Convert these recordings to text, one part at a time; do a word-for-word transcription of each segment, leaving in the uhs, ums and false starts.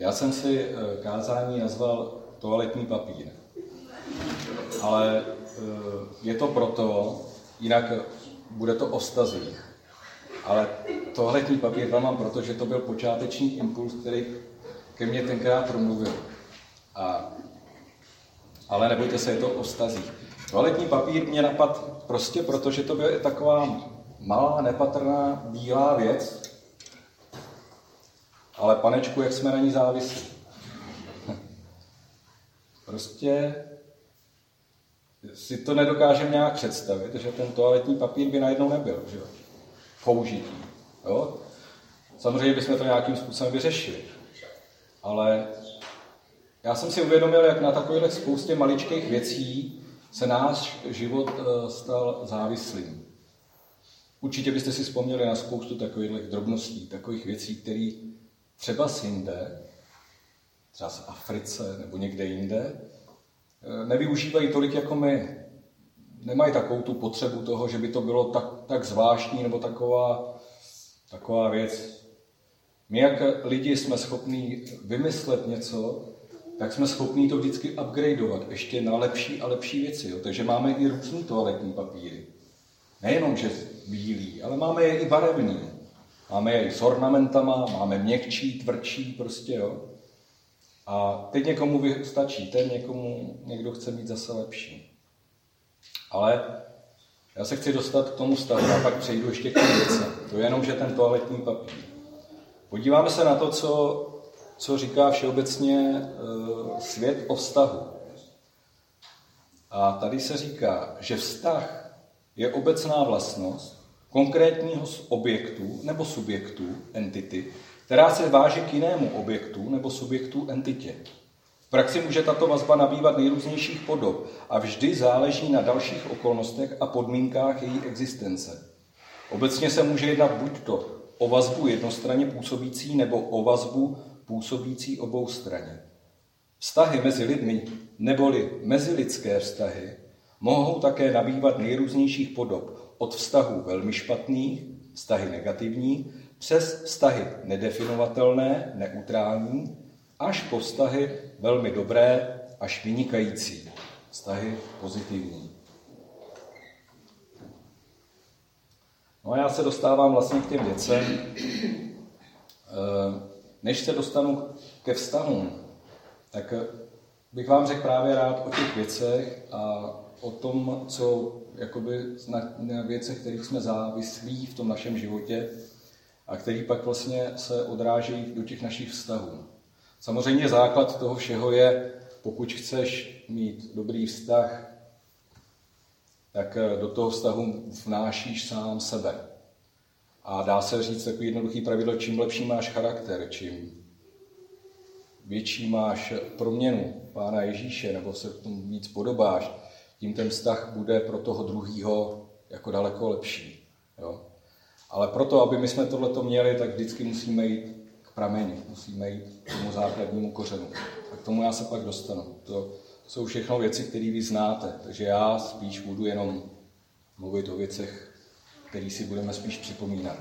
Já jsem si kázání nazval toaletní papír. Ale je to proto, jinak bude to o vztazích. Ale toaletní papír tam mám proto, že to byl počáteční impuls, který ke mně tenkrát promluvil. A, ale nebojte se, je to o vztazích. Toaletní papír mě napadl prostě proto, že to byla taková malá, nepatrná, bílá věc, ale panečku, jak jsme na ní závislí. Prostě si to nedokážeme nějak představit, že ten toaletní papír by najednou nebyl, že jo? Použití. Jo? Samozřejmě bychom to nějakým způsobem vyřešili. Ale já jsem si uvědomil, jak na takových spoustě maličkých věcí se náš život stal závislým. Určitě byste si vzpomněli na spoustu takových drobností, takových věcí, které třeba jinde, třeba v Africe nebo někde jinde, nevyužívají tolik jako my. Nemají takovou tu potřebu toho, že by to bylo tak, tak zvláštní nebo taková, taková věc. My jak lidi jsme schopní vymyslet něco, tak jsme schopní to vždycky upgradeovat ještě na lepší a lepší věci. Jo. Takže máme i různý toaletní papíry. Nejenom, že bílý, ale máme je i barevný. Máme je i s ornamentama, máme měkčí, tvrdší, prostě, jo. A teď někomu stačí ten, někomu někdo chce mít zase lepší. Ale já se chci dostat k tomu stavu a pak přejdu ještě k těm věcem. To je jenom, že ten toaletní papír. Podíváme se na to, co, co říká všeobecně e, svět o vztahu. A tady se říká, že vztah je obecná vlastnost konkrétního objektu nebo subjektu, entity, která se váže k jinému objektu nebo subjektu, entitě. V praxi může tato vazba nabývat nejrůznějších podob a vždy záleží na dalších okolnostech a podmínkách její existence. Obecně se může jednat buď to o vazbu jednostranně působící nebo o vazbu působící oboustranně. Vztahy mezi lidmi neboli mezilidské vztahy mohou také nabývat nejrůznějších podob od vztahů velmi špatných, vztahy negativní, přes vztahy nedefinovatelné, neutrální, až po vztahy velmi dobré až vynikající, vztahy pozitivní. No a já se dostávám vlastně k těm věcem. Než se dostanu ke vztahům, tak bych vám řekl právě rád o těch věcech a o tom, co jakoby na věcech, kterých jsme závislí v tom našem životě a který pak vlastně se odrážejí do těch našich vztahů. Samozřejmě základ toho všeho je, pokud chceš mít dobrý vztah, tak do toho vztahu vnášíš sám sebe. A dá se říct takový jednoduchý pravidlo, čím lepší máš charakter, čím větší máš proměnu Pána Ježíše, nebo se k tomu víc podobáš, tím ten vztah bude pro toho druhýho jako daleko lepší. Jo? Ale proto, aby my jsme tohleto měli, tak vždycky musíme jít k prameni, musíme jít k tomu základnímu kořenu. A k tomu já se pak dostanu. To jsou všechno věci, které vy znáte, takže já spíš budu jenom mluvit o věcech, které si budeme spíš připomínat.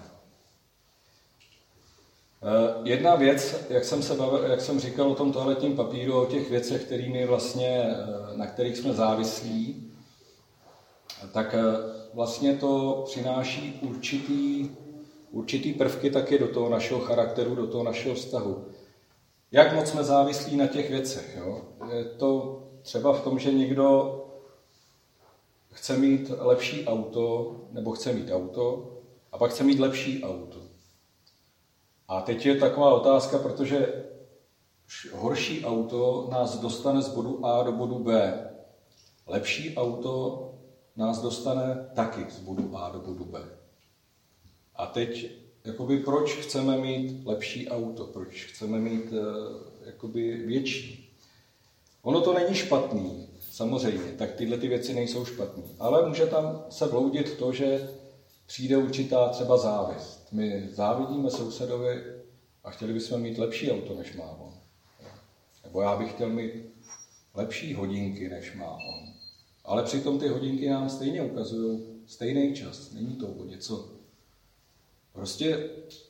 Jedna věc, jak jsem, se bavil, jak jsem říkal o tom toaletním papíru, o těch věcech, kterými vlastně, na kterých jsme závislí, tak vlastně to přináší určitý, určitý prvky taky do toho našeho charakteru, do toho našeho vztahu. Jak moc jsme závislí na těch věcech? Jo? Je to třeba v tom, že někdo chce mít lepší auto, nebo chce mít auto, a pak chce mít lepší auto. A teď je taková otázka, protože horší auto nás dostane z bodu A do bodu B. Lepší auto nás dostane taky z bodu A do bodu B. A teď, jakoby, proč chceme mít lepší auto? Proč chceme mít jakoby, větší? Ono to není špatný, samozřejmě, tak tyhle ty věci nejsou špatný. Ale může tam se vloudit to, že přijde určitá třeba závist. My závidíme sousedovi a chtěli bychom mít lepší auto, než má on. Nebo já bych chtěl mít lepší hodinky, než má on. Ale přitom ty hodinky nám stejně ukazují stejný čas. Není to o něco. Prostě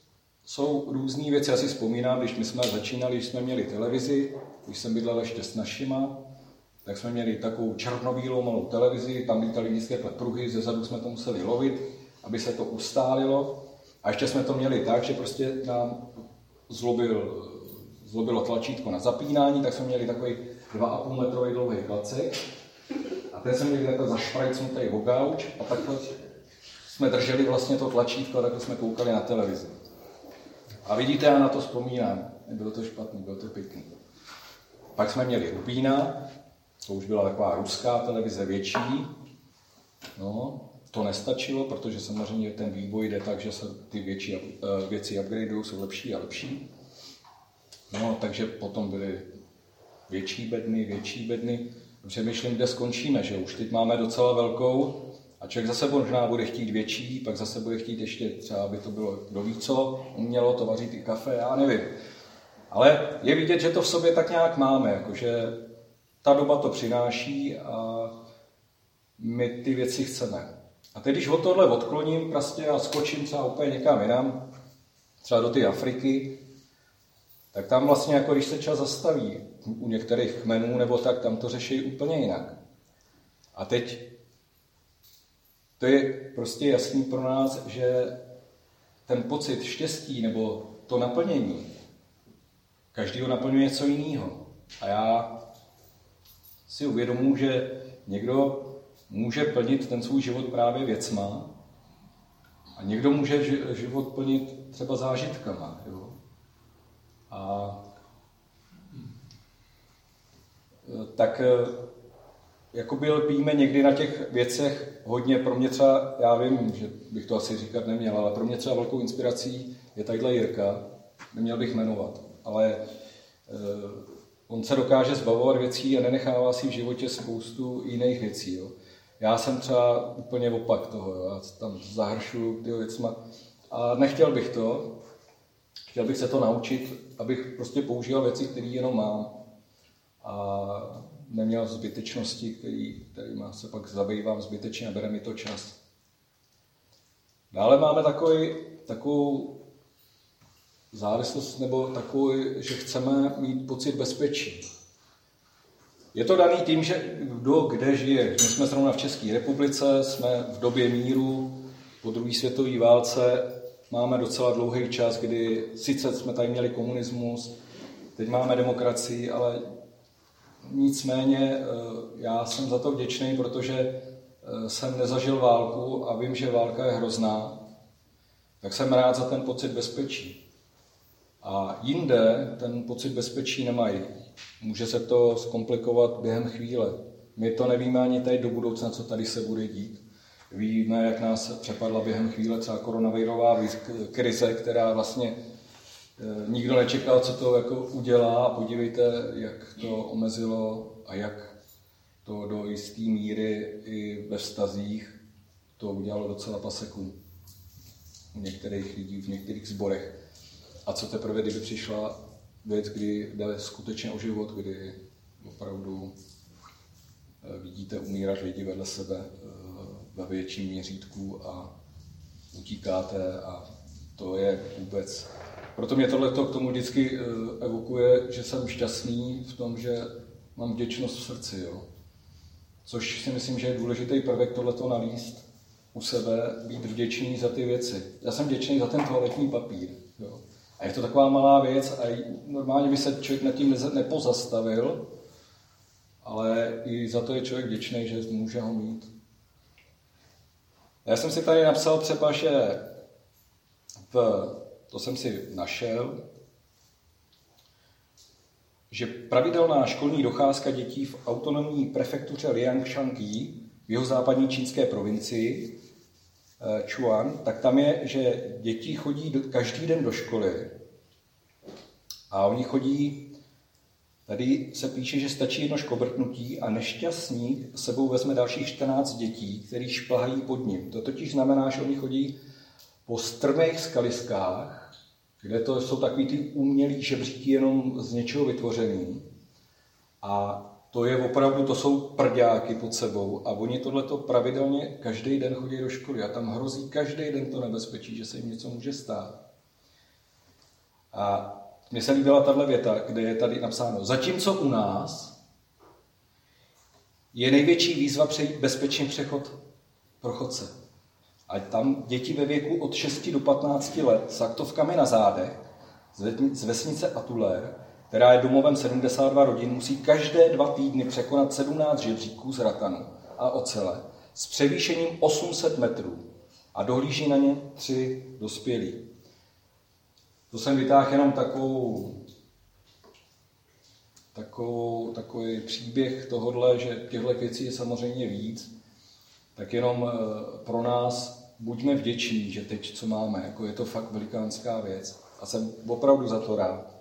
jsou různé věci. Já si vzpomínám, když my jsme začínali, když jsme měli televizi, když jsem bydlel ještě s našima, tak jsme měli takovou černobílou malou televizi, tam lítaly vždycky pruhy, zezadu jsme to museli lovit, aby se to ustálilo. A ještě jsme to měli tak, že prostě nám zlobil, zlobilo tlačítko na zapínání, tak jsme měli takový dva a půl metrový dlouhý klacek. A ten jsme měli takhle zašprajcnutý o gauč a takhle jsme drželi vlastně to tlačítko a takhle jsme koukali na televizi. A vidíte, já na to vzpomínám. Bylo to špatný, bylo to pěkný. Pak jsme měli Rubína, to už byla taková ruská televize větší. No, to nestačilo, protože samozřejmě ten vývoj jde tak, že se ty větší věci upgradeují, jsou lepší a lepší. No, takže potom byly větší bedny, větší bedny. Přemýšlím, kde skončíme, že už teď máme docela velkou a člověk zase možná bude chtít větší, pak zase bude chtít ještě třeba, aby to bylo kdo ví co, umělo to vařit i kafe, já nevím. Ale je vidět, že to v sobě tak nějak máme, jakože ta doba to přináší a my ty věci chceme. A teď, když od tohle odkloním prostě a skočím třeba úplně někam jinam, třeba do té Afriky, tak tam vlastně, jako když se čas zastaví u některých kmenů, nebo tak, tam to řeší úplně jinak. A teď to je prostě jasný pro nás, že ten pocit štěstí nebo to naplnění, každýho naplňuje něco jiného. A já si uvědomuji, že někdo může plnit ten svůj život právě věcma a někdo může život plnit třeba zážitkama. Jo? A tak jakoby lpíme někdy na těch věcech hodně. Pro mě třeba, já vím, že bych to asi říkat neměl, ale pro mě třeba velkou inspirací je tadyhle Jirka, neměl bych jmenovat, ale on se dokáže zbavovat věcí a nenechává si v životě spoustu jiných věcí. Jo. Já jsem třeba úplně opak toho, jo. Já tam zahršuju ty věcma a nechtěl bych to. Chtěl bych se to naučit, abych prostě používal věci, které jenom mám a neměl zbytečnosti, který, kterýma se pak zabývám zbytečně a bere mi to čas. Dále máme takový, takovou závislost nebo takový, že chceme mít pocit bezpečí. Je to daný tím, že kdo kde žije. My jsme zrovna v České republice, jsme v době míru, po druhé světové válce, máme docela dlouhý čas, kdy sice jsme tady měli komunismus, teď máme demokracii, ale nicméně já jsem za to vděčný, protože jsem nezažil válku a vím, že válka je hrozná, tak jsem rád za ten pocit bezpečí. A jinde ten pocit bezpečí nemají. Může se to zkomplikovat během chvíle. My to nevíme ani tady do budoucna, co tady se bude dít. Víme, jak nás přepadla během chvíle třeba koronavirová krize, která vlastně nikdo nečekal, co to jako udělá. A podívejte, jak to omezilo a jak to do jisté míry i ve vztazích to udělalo docela paseku u některých lidí, v některých sborech. A co teprve, kdyby přišla věc, kdy jde skutečně o život, kdy opravdu vidíte umírat lidi vedle sebe ve větším měřítku a utíkáte a to je vůbec... Proto mě tohleto k tomu vždycky evokuje, že jsem šťastný v tom, že mám vděčnost v srdci. Jo? Což si myslím, že je důležitý prvek tohleto nalíst u sebe, být vděčný za ty věci. Já jsem vděčný za ten toaletní papír. Jo? A je to taková malá věc a normálně by se člověk nad tím nepozastavil, ale i za to je člověk vděčný, že může ho mít. Já jsem si tady napsal třeba, že v, to jsem si našel, že pravidelná školní docházka dětí v autonomní prefektuře Liangshangi v jihozápadní čínské provincii Chuan, tak tam je, že děti chodí do, každý den do školy a oni chodí, tady se píše, že stačí jedno škobrtnutí a nešťastník sebou vezme dalších čtrnáct dětí, který šplhají pod ním. To totiž znamená, že oni chodí po strmých skaliskách, kde to jsou takový ty umělý žebříky jenom z něčeho vytvořený a to je opravdu, to jsou prďáky pod sebou a oni tohleto pravidelně každý den chodí do školy a tam hrozí každý den to nebezpečí, že se jim něco může stát. A mně se líbila tahle věta, kde je tady napsáno, zatímco u nás je největší výzva přejít bezpečný přechod pro chodce. A tam děti ve věku od šesti do patnácti let s aktovkami na zádech z vesnice Atulér, která je domovem sedmdesát dva rodin, musí každé dva týdny překonat sedmnáct žebříků z ratanu a ocele s převýšením osm set metrů a dohlíží na ně tři dospělí. To jsem vytáhl jenom takovou, takovou, takový příběh tohodle, že těchto věcí je samozřejmě víc, tak jenom pro nás buďme vděční, že teď, co máme, jako je to fakt velikánská věc. A jsem opravdu za to rád.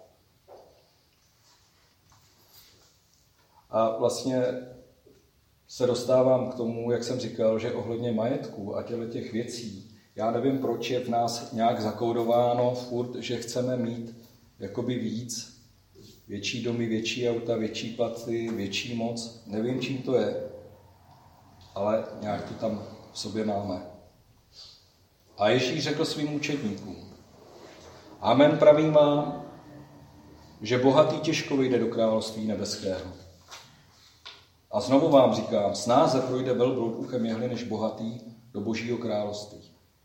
A vlastně se dostávám k tomu, jak jsem říkal, že ohledně majetku a těch věcí, já nevím, proč je v nás nějak zakódováno furt, že chceme mít jakoby víc, větší domy, větší auta, větší platy, větší moc. Nevím, čím to je, ale nějak to tam v sobě máme. A Ježíš řekl svým učedníkům, amen, pravím vám, že bohatý těžko vyjde do království nebeského. A znovu vám říkám, snáze projde velbloud uchem jehly než bohatý do božího království.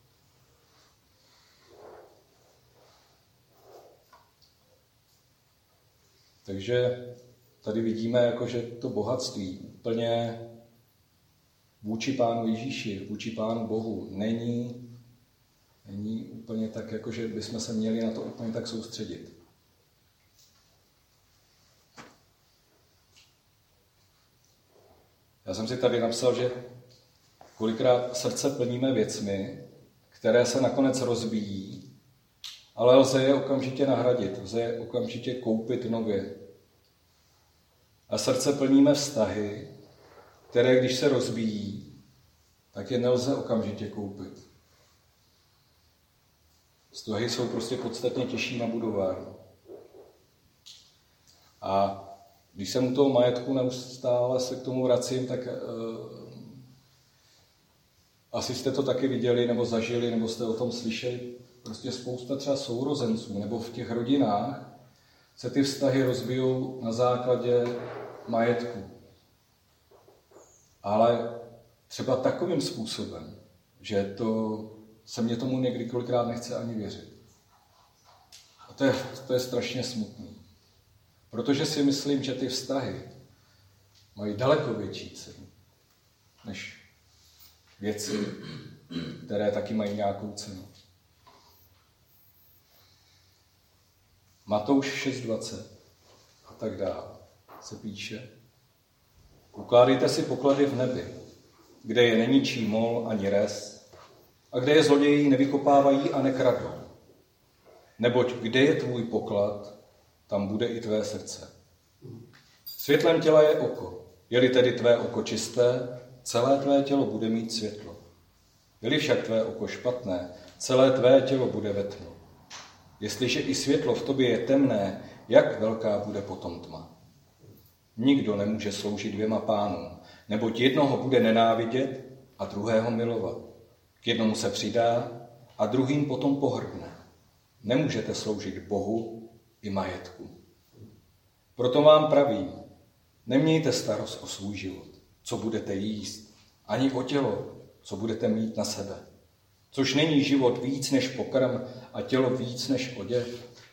Takže tady vidíme, jako, že to bohatství úplně vůči Pánu Ježíši, vůči Pánu Bohu není, není úplně tak, jako, že bychom se měli na to úplně tak soustředit. Já jsem si tady napsal, že kolikrát srdce plníme věcmi, které se nakonec rozbíjí, ale lze je okamžitě nahradit, lze je okamžitě koupit nově. A srdce plníme vztahy, které když se rozbíjí, tak je nelze okamžitě koupit. Vztahy jsou prostě podstatně těžší na budování. A když jsem u toho majetku neustále se k tomu vracím, tak uh, asi jste to taky viděli, nebo zažili, nebo jste o tom slyšeli. Prostě spousta třeba sourozenců, nebo v těch rodinách se ty vztahy rozbijou na základě majetku. Ale třeba takovým způsobem, že to, se mě tomu někdy kolikrát nechce ani věřit. A to je, to je strašně smutný. Protože si myslím, že ty vztahy mají daleko větší cenu než věci, které taky mají nějakou cenu. Matouš šest dvacet a tak dále se píše. Ukládejte si poklady v nebi, kde je není čí mol ani res, a kde je zloději nevykopávají a nekradou. Neboť kde je tvůj poklad, tam bude i tvé srdce. Světlem těla je oko. Je-li tedy tvé oko čisté, celé tvé tělo bude mít světlo. Je-li však tvé oko špatné, celé tvé tělo bude ve tmě. Jestliže i světlo v tobě je temné, jak velká bude potom tma? Nikdo nemůže sloužit dvěma pánům, neboť jednoho bude nenávidět a druhého milovat. K jednomu se přidá a druhým potom pohrdne. Nemůžete sloužit Bohu i majetku. Proto vám pravím, nemějte starost o svůj život, co budete jíst, ani o tělo, co budete mít na sebe. Což není život víc než pokrm a tělo víc než oděv.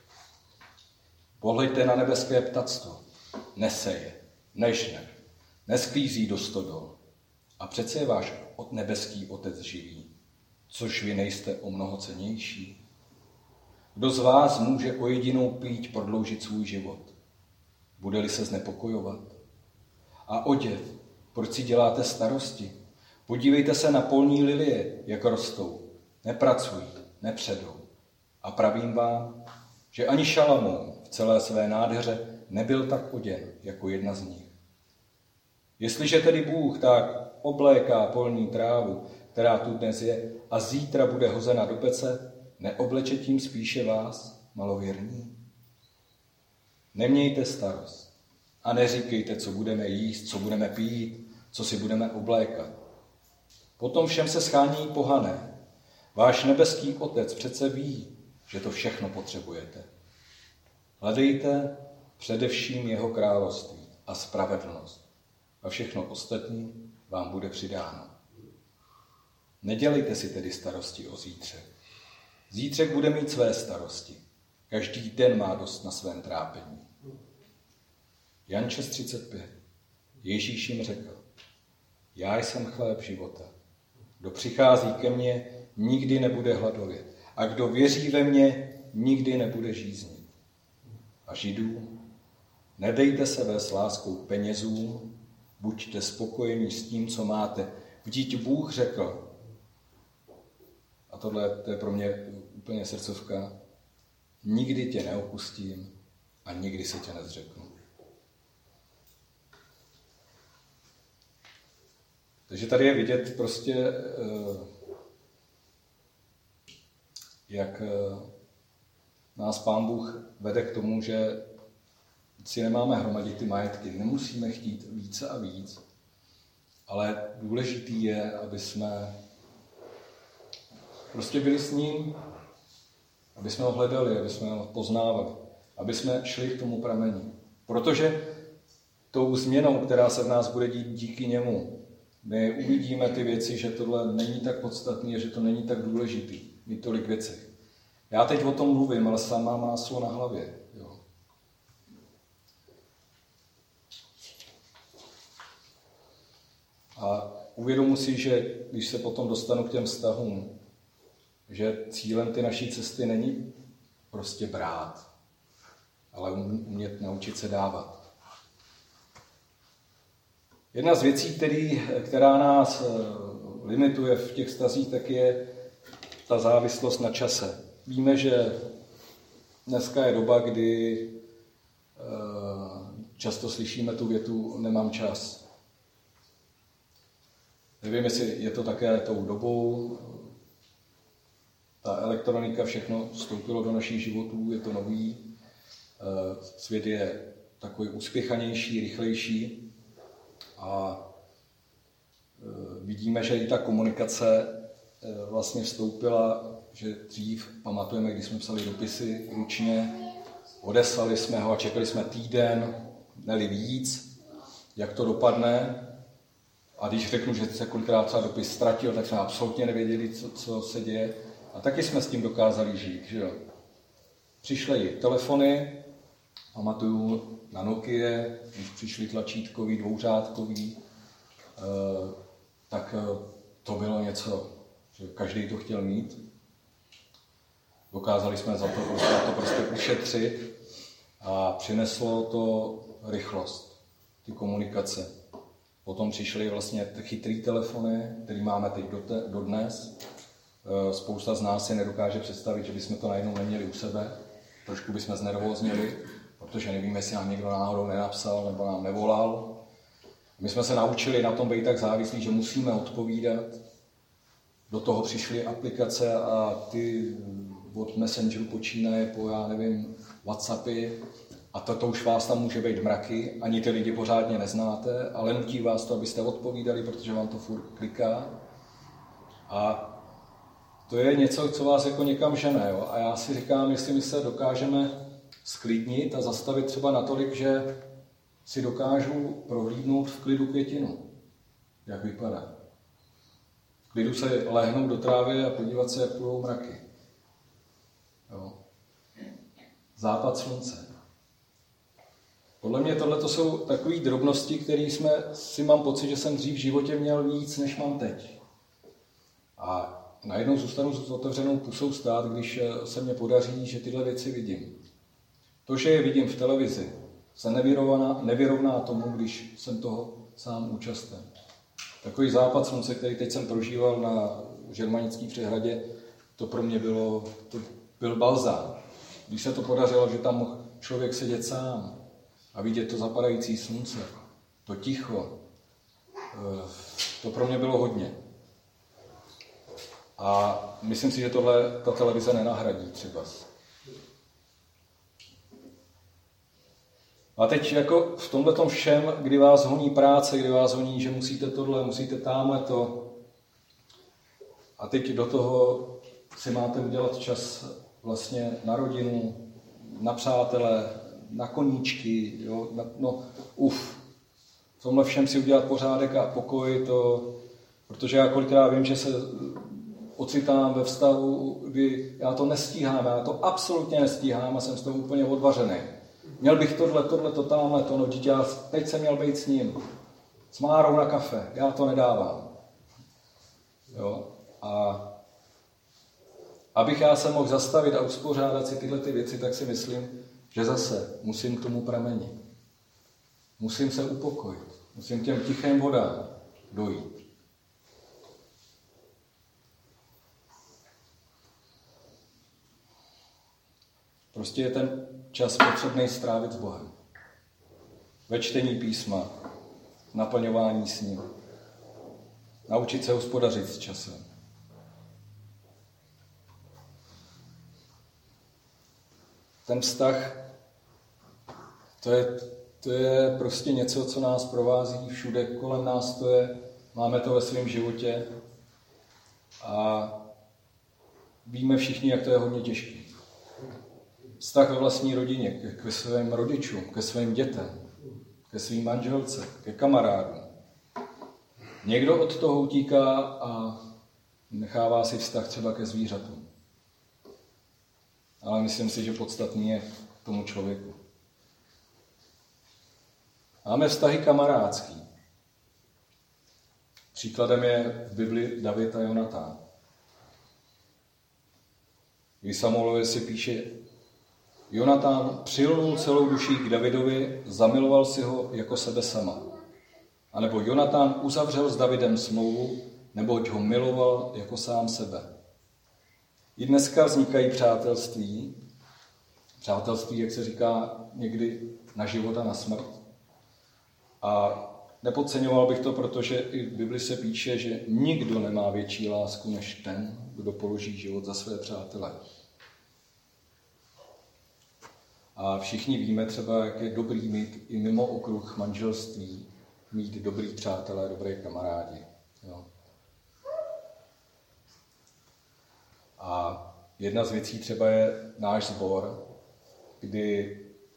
Pohleďte na nebeské ptactvo. Neseje, nežne, nesklízí do stodol. A přece je váš nebeský Otec živý, což vy nejste o mnoho cennější. Kdo z vás může o jedinou píť prodloužit svůj život? Bude-li se znepokojovat? A oděv, proč si děláte starosti? Podívejte se na polní lilie, jak rostou. Nepracují, nepředou. A pravím vám, že ani Šalamoun v celé své nádheře nebyl tak oděn jako jedna z nich. Jestliže tedy Bůh tak obléká polní trávu, která tu dnes je, a zítra bude hozena do pece, neobleče tím spíše vás, malověrní? Nemějte starost a neříkejte, co budeme jíst, co budeme pít, co si budeme oblékat. Potom všem se schání pohané. Váš nebeský Otec přece ví, že to všechno potřebujete. Hledejte především jeho království a spravedlnost a všechno ostatní vám bude přidáno. Nedělejte si tedy starosti o zítřek. Zítřek bude mít své starosti. Každý den má dost na svém trápení. Jan šest třicet pět. Ježíš jim řekl: Já jsem chléb života. Kdo přichází ke mně, nikdy nebude hladovět. A kdo věří ve mě, nikdy nebude žíznit. A Židům: Nedejte se vést láskou penězům, buďte spokojení s tím, co máte. Vždyť Bůh řekl, a tohle to je pro mě úplně srdcovka, nikdy tě neopustím a nikdy se tě nezřeknu. Takže tady je vidět prostě, jak nás Pán Bůh vede k tomu, že si nemáme hromadit ty majetky, nemusíme chtít více a víc, ale důležitý je, aby jsme prostě byli s ním, aby jsme ho hledali, aby jsme ho poznávali, aby jsme šli k tomu pramení. Protože tou změnou, která se v nás bude dít díky němu, my uvidíme ty věci, že tohle není tak podstatné a že to není tak důležitý, mít tolik věcí. Já teď o tom mluvím, ale sám mám máslo na hlavě. Jo. A uvědomu si, že když se potom dostanu k těm vztahům, že cílem ty naší cesty není prostě brát, ale umět naučit se dávat. Jedna z věcí, který, která nás limituje v těch vztazích, tak je ta závislost na čase. Víme, že dneska je doba, kdy často slyšíme tu větu nemám čas. Nevím, jestli je to také tou dobou. Ta elektronika, všechno vstoupilo do našich životů, je to nový. Svět je takový uspěchanější, rychlejší. A vidíme, že i ta komunikace vlastně vstoupila, že dřív, pamatujeme, když jsme psali dopisy ručně, odeslali jsme ho a čekali jsme týden, ne-li víc, jak to dopadne. A když řeknu, že se kolikrát třeba dopis ztratil, tak jsme absolutně nevěděli, co, co se děje. A taky jsme s tím dokázali žít, že jo. Přišly telefony, pamatuju na Nokia, když přišly tlačítkový, dvouřádkový, tak to bylo něco, že každý to chtěl mít. Dokázali jsme za to prostě, to prostě ušetřit a přineslo to rychlost, ty komunikace. Potom přišly vlastně chytrý telefony, který máme teď dodnes. Spousta z nás si nedokáže představit, že bychom to najednou neměli u sebe. Trošku bychom znervózněli, protože nevíme, jestli nám někdo náhodou nenapsal nebo nám nevolal. My jsme se naučili na tom být tak závislí, že musíme odpovídat. Do toho přišly aplikace a ty od Messengeru počínaje po, já nevím, WhatsAppy. A to, to už vás tam může být mraky, ani ty lidi pořádně neznáte, ale nutí vás to, abyste odpovídali, protože vám to furt kliká. A to je něco, co vás jako někam žene. Jo? A já si říkám, jestli my se dokážeme sklidnit a zastavit třeba natolik, že si dokážu prohlídnout v klidu květinu, jak vypadá. V klidu se lehnout do trávy a podívat se, jak půjdou mraky. Jo? Západ slunce. Podle mě tohle jsou takové drobnosti, které jsme si mám pocit, že jsem dřív v životě měl víc, než mám teď. A najednou zůstanu s otevřenou pusou stát, když se mně podaří, že tyhle věci vidím. To, že je vidím v televizi, se nevyrovná, nevyrovná tomu, když jsem toho sám účasten. Takový západ slunce, který teď jsem prožíval na Žermanické přehradě, to pro mě bylo, to byl balzám. Když se to podařilo, že tam mohl člověk sedět sám a vidět to zapadající slunce, to ticho, to pro mě bylo hodně. A myslím si, že tohle ta televize nenahradí třeba. A teď jako v tomhletom všem, kdy vás honí práce, kdy vás honí, že musíte tohle, musíte támhle to. A teď do toho si máte udělat čas vlastně na rodinu, na přátele, na koníčky, jo, na, no, uf, v tomhle všem si udělat pořádek a pokoj, to, protože já kolikrát vím, že se ocitám ve vztahu, kdy já to nestíhám, já to absolutně nestíhám a jsem z toho úplně odvařený. Měl bych tohle, tohle, to, tamhle, to, no, dítě, já teď jsem měl být s ním, s Márou na kafe, já to nedávám. Jo, a abych já se mohl zastavit a uspořádat si tyhle ty věci, tak si myslím, že zase musím k tomu pramenit. Musím se upokojit. Musím těm tichým vodám dojít. Prostě je ten čas potřebný strávit s Bohem. Ve čtení písma, naplňování s ním. Naučit se hospodařit s časem. Ten vztah, to je, to je prostě něco, co nás provází všude kolem nás, to je, máme to ve svém životě a víme všichni, jak to je hodně těžké. Vztah ve vlastní rodině, ke, ke svým rodičům, ke svým dětem, ke svým manželce, ke kamarádům. Někdo od toho utíká a nechává si vztah třeba ke zvířatům. Ale myslím si, že podstatný je k tomu člověku. Máme vztahy kamarádský. Příkladem je v Bibli David a Jonatán. V Samuelovi si píše, Jonatán přilnul celou duší k Davidovi, zamiloval si ho jako sebe sama. A nebo Jonatán uzavřel s Davidem smlouvu, neboť ho miloval jako sám sebe. I dneska vznikají přátelství, přátelství, jak se říká, někdy na život a na smrt. A nepodceňoval bych to, protože i v Bibli se píše, že nikdo nemá větší lásku než ten, kdo položí život za své přátele. A všichni víme třeba, jak je dobrý mít i mimo okruh manželství, mít dobrý přátelé, dobré kamarádi. Jo. A jedna z věcí třeba je náš sbor, kdy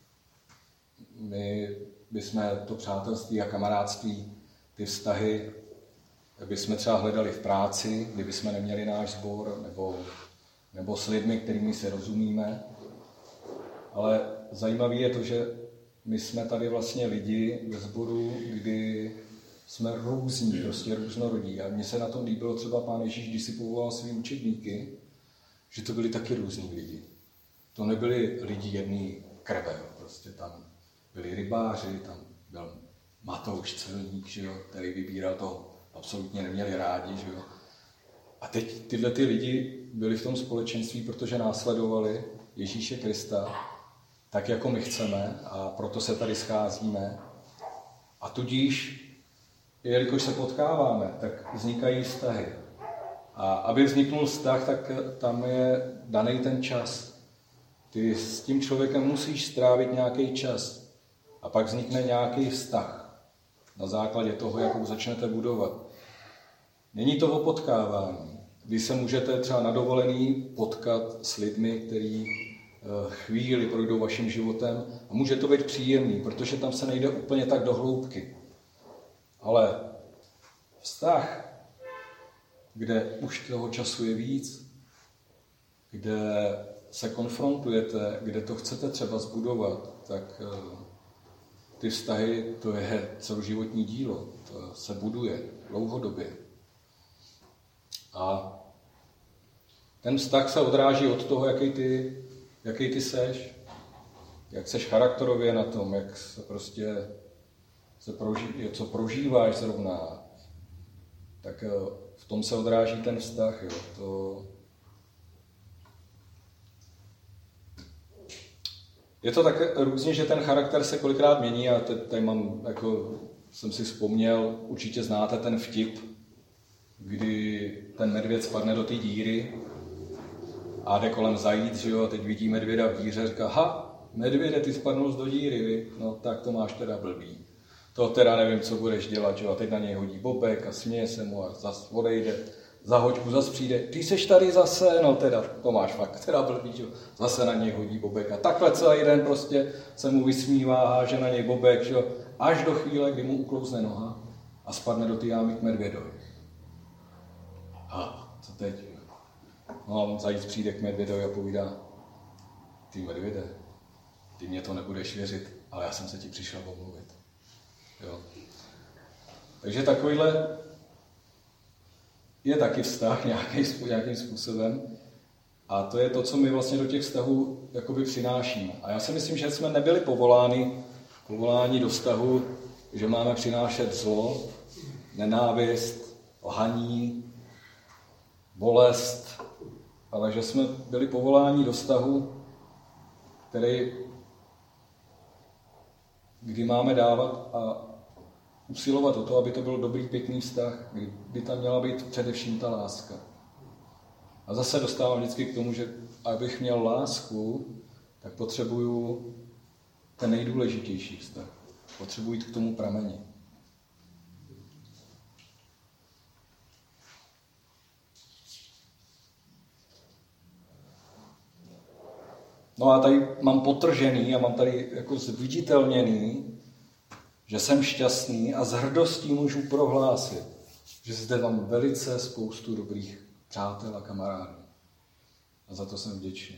my bychom to přátelství a kamarádství, ty vztahy, bychom třeba hledali v práci, kdyby jsme neměli náš sbor, nebo, nebo s lidmi, kterými se rozumíme. Ale zajímavé je to, že my jsme tady vlastně lidi ve sboru, kdy jsme různí, prostě různorodí. A mně se na tom líbilo třeba Pán Ježíš, když si povolal svý učedníky, že to byli taky různí lidi. To nebyli lidi jedný krve, prostě tam byli rybáři, tam byl Matouš, celník, že jo, který vybíral to, absolutně neměli rádi. Že jo. A teď tyhle ty lidi byli v tom společenství, protože následovali Ježíše Krista, tak jako my chceme, a proto se tady scházíme. A tudíž, jelikož se potkáváme, tak vznikají vztahy. A aby vzniknul vztah, tak tam je daný ten čas. Ty s tím člověkem musíš strávit nějaký čas. A pak vznikne nějaký vztah. Na základě toho, jak ho začnete budovat. Není to o potkávání. Vy se můžete třeba na dovolený potkat s lidmi, kteří chvíli projdou vaším životem a může to být příjemný, protože tam se nejde úplně tak do hloubky. Ale vztah, kde už toho času je víc, kde se konfrontujete, kde to chcete třeba zbudovat, tak ty vztahy, to je celoživotní dílo, to se buduje dlouhodobě. A ten vztah se odráží od toho, jaký ty Jaký ty seš, jak seš charakterově na tom, jak se prostě se proží, co prožíváš zrovna, tak v tom se odráží ten vztah. Jo. To... Je to tak různě, že ten charakter se kolikrát mění a teď tady mám, jako jsem si vzpomněl, určitě znáte ten vtip, kdy ten medvěd spadne do té díry a jde kolem zajíc, že jo, a teď vidí medvěda v díře, říká, ha, medvěde, ty spadnul do díry, vy? No tak to máš teda blbý. To teda nevím, co budeš dělat, že jo, a teď na něj hodí bobek a směje se mu a zas odejde. za hoďku zase přijde, ty seš tady zase, no teda, to máš fakt, teda blbý, že zase na něj hodí bobek. A takhle celý den prostě se mu vysmívá, háže na něj bobek, že až do chvíle, kdy mu uklouzne noha a spadne do té jámy k medvědovi. A co teď? No a on zajíc přijde k medvědovi a povídá, ty medvěde, ty mě to nebudeš věřit, ale já jsem se ti přišel omluvit. Jo. Takže takovýhle je taky vztah nějaký, nějakým způsobem a to je to, co my vlastně do těch vztahů jakoby přinášíme. A já si myslím, že jsme nebyli povoláni, povoláni do vztahu, že máme přinášet zlo, nenávist, lhaní, bolest, ale že jsme byli povoláni do vztahu, který, kdy máme dávat a usilovat o to, aby to byl dobrý, pěkný vztah, kdy by tam měla být především ta láska. A zase dostávám vždycky k tomu, že abych měl lásku, tak potřebuju ten nejdůležitější vztah. Potřebuji jít k tomu prameni. No a tady mám potržený a mám tady jako zviditelněný, že jsem šťastný a s hrdostí můžu prohlásit, že zde mám velice spoustu dobrých přátel a kamarádů. A za to jsem vděčný.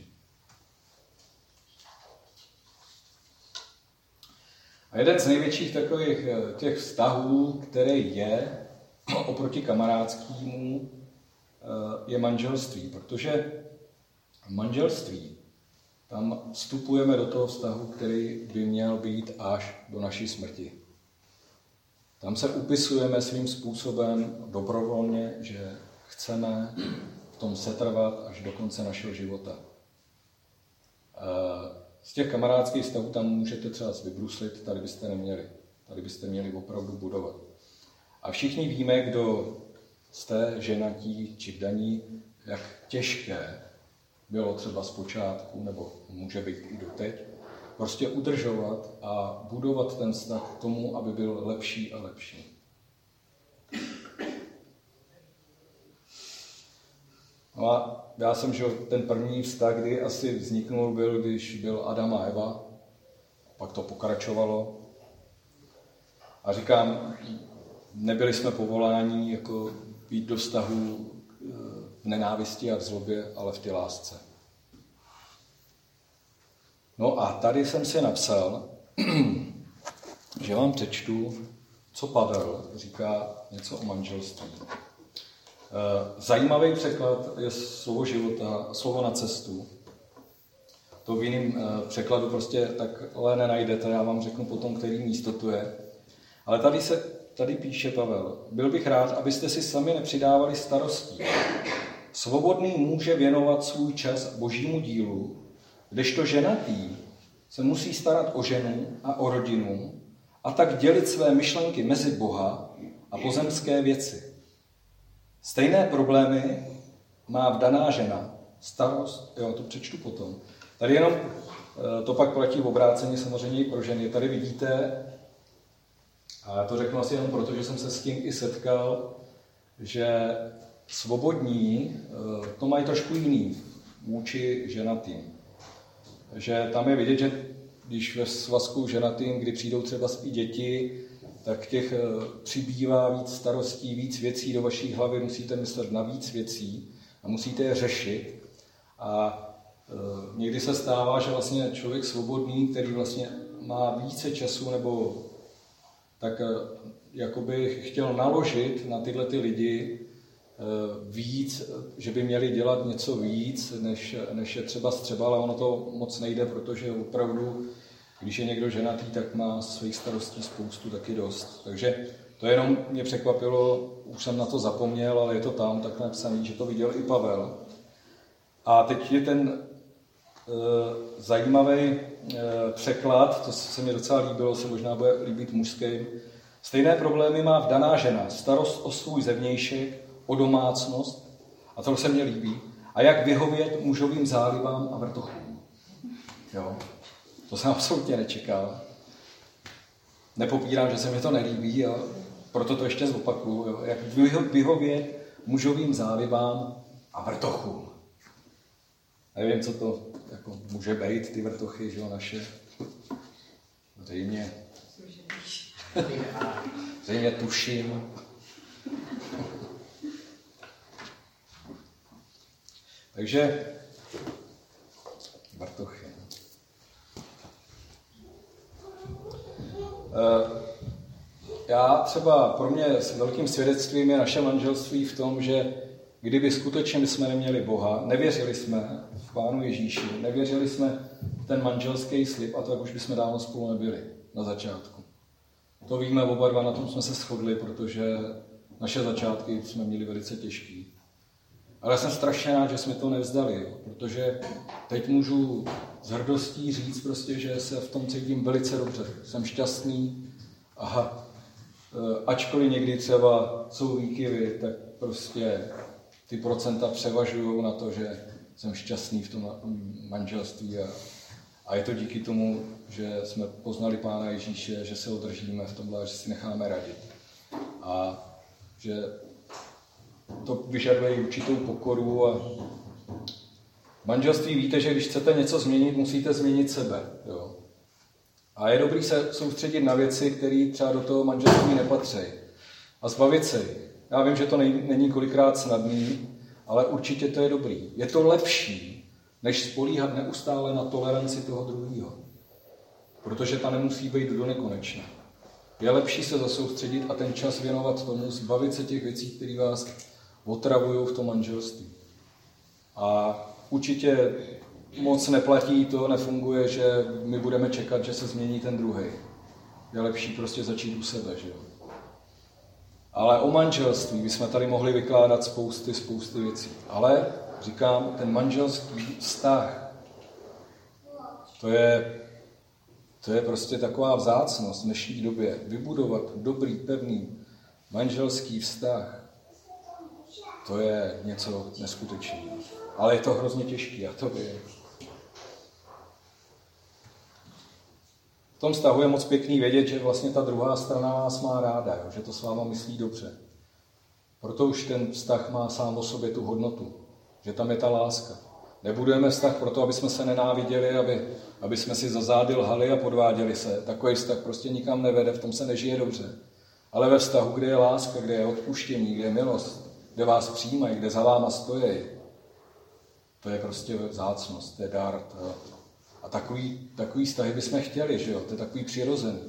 A jeden z největších takových těch vztahů, který je oproti kamarádskému, je manželství. Protože v manželství tam vstupujeme do toho vztahu, který by měl být až do naší smrti. Tam se upisujeme svým způsobem dobrovolně, že chceme v tom setrvat až do konce našeho života. Z těch kamarádských vztahů tam můžete třeba vybruslit, tady byste neměli. Tady byste měli opravdu budovat. A všichni víme, kdo jste ženatí či vdaní, jak těžké bylo třeba zpočátku, nebo může být i doteď, prostě udržovat a budovat ten vztah k tomu, aby byl lepší a lepší. No a já jsem, že ten první vztah, kdy asi vzniknul, byl, když byl Adam a Eva, pak to pokračovalo. A říkám, nebyli jsme povoláni jako být do vztahu v nenávisti a v zlobě, ale v té lásce. No a tady jsem si napsal, že vám přečtu, co Pavel říká něco o manželství. Zajímavý překlad je slovo života, slovo na cestu. To v jiném překladu prostě takhle nenajdete, já vám řeknu potom, který místo to je. Ale tady se tady píše Pavel, byl bych rád, abyste si sami nepřidávali starostí. Svobodný může věnovat svůj čas božímu dílu, kdežto ženatý se musí starat o ženu a o rodinu a tak dělit své myšlenky mezi Boha a pozemské věci. Stejné problémy má vdaná žena, starost, jo, to přečtu potom. Tady jenom, to pak platí v obrácení samozřejmě i pro ženy. Tady vidíte, a já to řeknu asi jenom proto, že jsem se s tím i setkal, že svobodní to mají trošku jiný vůči ženatým. Že tam je vidět, že když ve svazku ženatým, kdy přijdou třeba i děti, tak těch přibývá víc starostí, víc věcí do vaší hlavy, musíte myslet na víc věcí a musíte je řešit. A e, někdy se stává, že vlastně člověk svobodný, který vlastně má více času nebo tak jakoby chtěl naložit na tyhle ty lidi víc, že by měli dělat něco víc, než, než je třeba střeba, ale ono to moc nejde, protože opravdu, když je někdo ženatý, tak má svých starostí spoustu taky dost. Takže to jenom mě překvapilo, už jsem na to zapomněl, ale je to tam tak napsaný, že to viděl i Pavel. A teď je ten e, zajímavý e, překlad, to se mi docela líbilo, se možná bude líbit mužským. Stejné problémy má vdaná žena, starost o svůj zevnějšek, o domácnost, a to se mně líbí, a jak vyhovět mužovým zálibám a vrtochům. Jo, to jsem absolutně nečekal. Nepopírám, že se mi to nelíbí, a proto to ještě zopakuju. Jo. Jak vyhovět mužovým zálibám a vrtochům. Nevím, co to jako může být, ty vrtochy, že jo, naše. Zřejmě. Zřejmě tuším. Takže vrtochy. Já třeba, pro mě s velkým svědectvím je naše manželství v tom, že kdyby skutečně bychom neměli Boha, nevěřili jsme v Pánu Ježíši, nevěřili jsme v ten manželský slib, a to jak už bychom dávno spolu nebyli na začátku. To víme oba dva, na tom jsme se shodli, protože naše začátky jsme měli velice těžký. Ale já jsem strašně rád, že jsme to nevzdali, protože teď můžu s hrdostí říct prostě, že se v tom cítím velice dobře. Jsem šťastný a ačkoliv někdy třeba jsou výkyvy, tak prostě ty procenta převažují na to, že jsem šťastný v tom manželství a, a je to díky tomu, že jsme poznali Pána Ježíše, že se ho držíme v tomhle, že si necháme radit. A že to vyžaduje určitou pokoru a manželství víte, že když chcete něco změnit, musíte změnit sebe. Jo. A je dobrý se soustředit na věci, které třeba do toho manželství nepatří. A zbavit se jich. Já vím, že to není kolikrát snadný, ale určitě to je dobrý. Je to lepší, než spolíhat neustále na toleranci toho druhého. Protože ta nemusí být do nekonečna. Je lepší se zasoustředit a ten čas věnovat tomu, zbavit se těch věcí, které vás otravují v tom manželství. A určitě moc neplatí to, nefunguje, že my budeme čekat, že se změní ten druhý. Je lepší prostě začít u sebe, že jo. Ale o manželství bychom tady mohli vykládat spousty, spousty věcí. Ale, říkám, ten manželský vztah, to je, to je prostě taková vzácnost v dnešní době. Vybudovat dobrý, pevný manželský vztah, to je něco neskutečného. Ale je to hrozně těžké, já to vím. V tom vztahu je moc pěkný vědět, že vlastně ta druhá strana vás má ráda, jo? Že to s váma myslí dobře. Proto už ten vztah má sám o sobě tu hodnotu, že tam je ta láska. Nebudujeme vztah proto, aby jsme se nenáviděli, aby, aby jsme si za zády lhali a podváděli se. Takový vztah prostě nikam nevede, v tom se nežije dobře. Ale ve vztahu, kde je láska, kde je odpuštění, kde je milost, kde vás přijímají, kde za váma stojí, to je prostě vzácnost, to je dar. To... A takový, takový vztahy bychom chtěli, že jo? To je takový přirozený.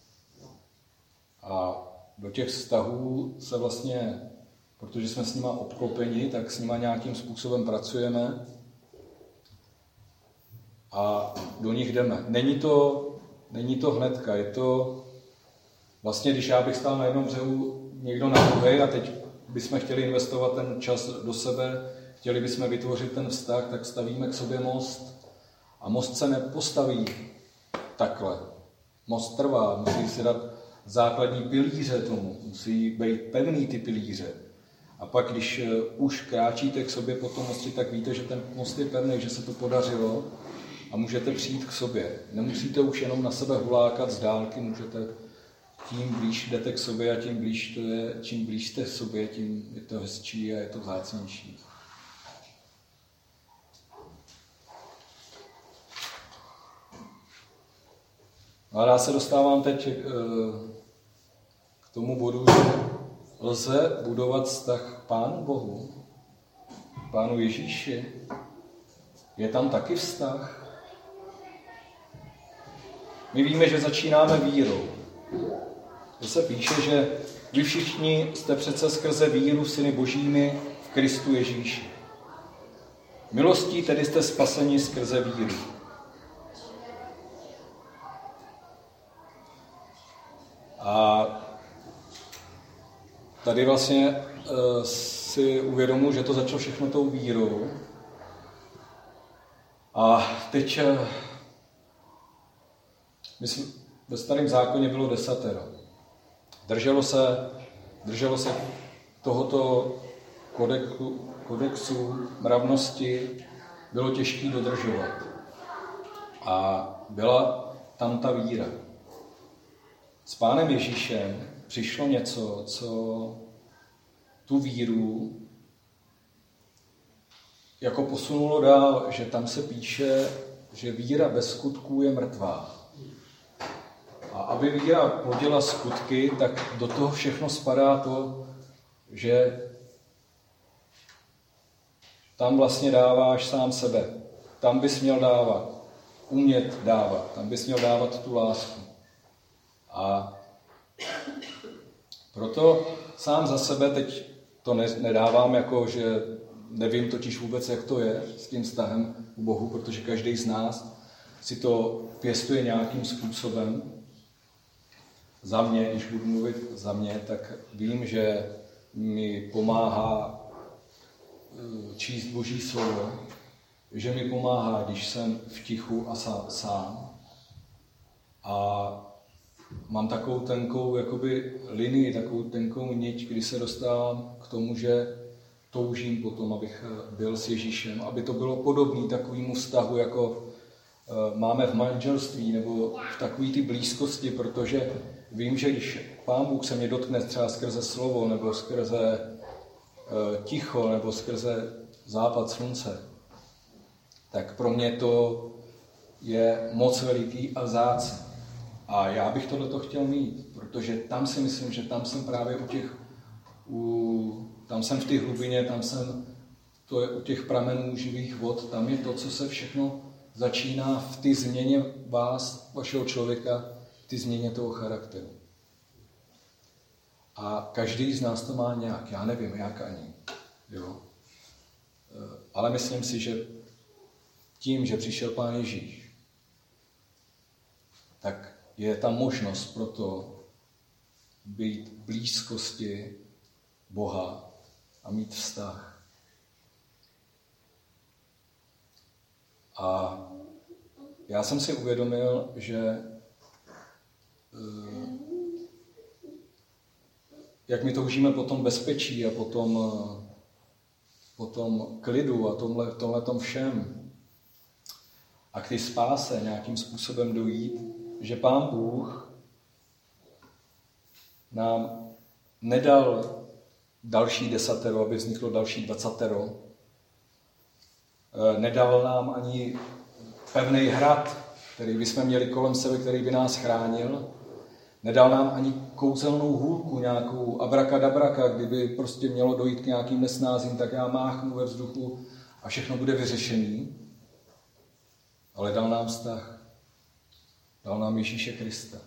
A do těch vztahů se vlastně, protože jsme s nima obklopeni, tak s nima nějakým způsobem pracujeme a do nich jdeme. Není to, není to hnedka, je to vlastně, když já bych stál na jednom břehu někdo na druhej a teď bychom chtěli investovat ten čas do sebe, chtěli bychom vytvořit ten vztah, tak stavíme k sobě most. A most se nepostaví takhle. Most trvá, musí si dát základní pilíře tomu, musí být pevný ty pilíře. A pak, když už kráčíte k sobě po tom mostě, tak víte, že ten most je pevný, že se to podařilo a můžete přijít k sobě. Nemusíte už jenom na sebe hulákat z dálky, můžete tím blíž jdete k sobě a tím blíž to je, čím blíž jste k sobě, tím je to hezčí a je to vzácnější. A já se dostávám teď k tomu bodu, že lze budovat vztah k Pánu Bohu, k Pánu Ježíši. Je tam taky vztah. My víme, že začínáme vírou. To se píše, že vy všichni jste přece skrze víru syny božími v Kristu Ježíši. Milostí tedy jste spaseni skrze víru. A tady vlastně uh, si uvědomuji, že to začalo všechno tou vírou. A teď uh, myslím, ve Starém zákoně bylo desatero. Drželo se, drželo se tohoto kodexu, kodexu mravnosti, bylo těžké dodržovat. A byla tam ta víra. S Pánem Ježíšem přišlo něco, co tu víru jako posunulo dál, že tam se píše, že víra bez skutků je mrtvá. A aby víra plodila skutky, tak do toho všechno spadá to, že tam vlastně dáváš sám sebe. Tam bys měl dávat, umět dávat, tam bys měl dávat tu lásku. A proto sám za sebe teď to nedávám jako, že nevím totiž vůbec, jak to je s tím vztahem k Bohu, protože každý z nás si to pěstuje nějakým způsobem. Za mě, když budu mluvit za mě, tak vím, že mi pomáhá číst Boží slovo, že mi pomáhá, když jsem v tichu a sám. A mám takovou tenkou jakoby linii, takovou tenkou niť, kdy se dostávám k tomu, že toužím potom, abych byl s Ježíšem, aby to bylo podobné takovému vztahu, jako máme v manželství nebo v takové ty blízkosti, protože vím, že když Pán Bůh se mě dotkne třeba skrze slovo nebo skrze ticho nebo skrze západ slunce, tak pro mě to je moc veliký a vzácný. A já bych tohleto chtěl mít, protože tam si myslím, že tam jsem právě u těch, u, tam jsem v té hlubině, tam jsem to je u těch pramenů živých vod, tam je to, co se všechno začíná v té změně vás, vašeho člověka, v té změně toho charakteru. A každý z nás to má nějak, já nevím, jak ani. Jo? Ale myslím si, že tím, že přišel Pán Ježíš, tak je ta možnost pro to být v blízkosti Boha a mít vztah. A já jsem si uvědomil, že jak my toužíme po tom bezpečí a po tom, po tom klidu a tomhle, tomhletom všem a k té spáse nějakým způsobem dojít, že Pán Bůh nám nedal další desatero, aby vzniklo další dvacatero. Nedal nám ani pevný hrad, který bychom měli kolem sebe, který by nás chránil. Nedal nám ani kouzelnou hůlku, nějakou abrakadabraka, kdyby prostě mělo dojít k nějakým nesnázím, tak já máchnu ve vzduchu a všechno bude vyřešený. Ale dal nám vztah. Dal nám Ježíše Krista.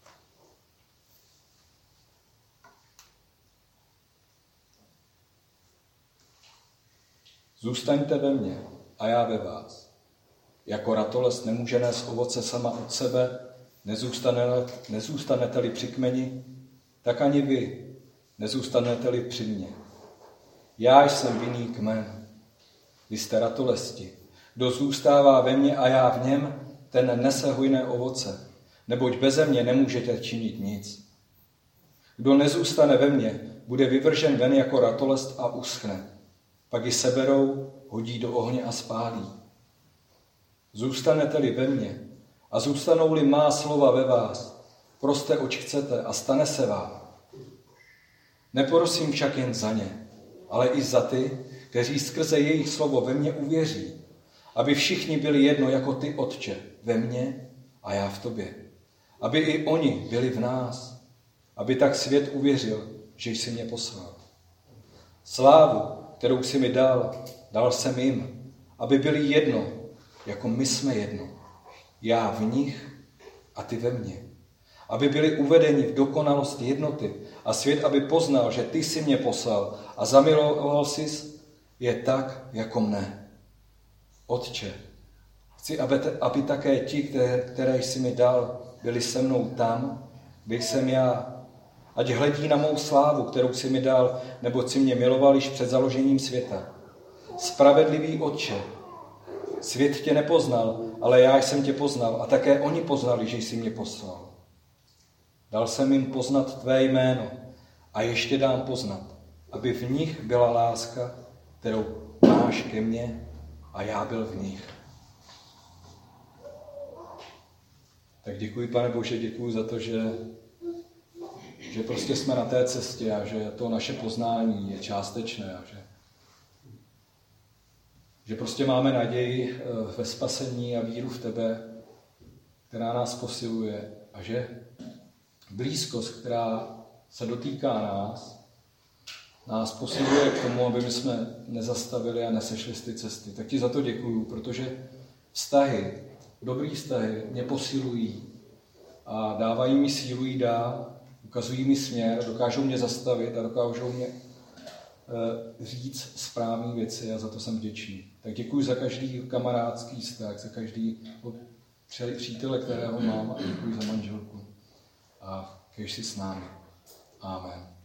Zůstaňte ve mně a já ve vás. Jako ratolest nemůže nést ovoce sama od sebe, nezůstanete-li při kmeni, tak ani vy nezůstanete-li při mně. Já jsem vinný kmen, vy jste ratolesti. Kdo zůstává ve mně a já v něm, ten nese hojné ovoce, neboť beze mě nemůžete činit nic. Kdo nezůstane ve mně, bude vyvržen ven jako ratolest a uschne. Pak ji seberou, hodí do ohně a spálí. Zůstanete-li ve mně a zůstanou-li má slova ve vás, proste, oč chcete a stane se vám. Neprosím však jen za ně, ale i za ty, kteří skrze jejich slovo ve mně uvěří, aby všichni byli jedno jako ty, Otče, ve mně a já v tobě. Aby i oni byli v nás, aby tak svět uvěřil, že jsi mě poslal. Slávu, kterou jsi mi dal, dal jsem jim, aby byli jedno, jako my jsme jedno. Já v nich a ty ve mně. Aby byli uvedeni v dokonalost jednoty a svět, aby poznal, že ty jsi mě poslal a zamiloval jsi je tak, jako mne. Otče, chci, aby, te, aby také ti, které, které jsi mi dal, byli se mnou tam, kde jsem já. Ať hledí na mou slávu, kterou jsi mi dal, neboť jsi mě miloval již před založením světa. Spravedlivý Otče, svět tě nepoznal, ale já jsem tě poznal a také oni poznali, že jsi mě poslal. Dal jsem jim poznat tvé jméno a ještě dám poznat, aby v nich byla láska, kterou máš ke mně a já byl v nich. Tak děkuji, Pane Bože, děkuji za to, že, že prostě jsme na té cestě a že to naše poznání je částečné a že, že prostě máme naději ve spasení a víru v tebe, která nás posiluje a že blízkost, která se dotýká nás, nás posiluje k tomu, aby my jsme nezastavili a nesešli z ty cesty. Tak ti za to děkuju, protože vztahy, dobrý vztahy mě posilují a dávají mi sílu jít dál, ukazují mi směr, dokážou mě zastavit a dokážou mě e, říct správné věci a za to jsem vděčný. Tak děkuji za každý kamarádský vztah, za každý přítele, kterého mám a děkuji za manželku. A kež si s námi. Amen.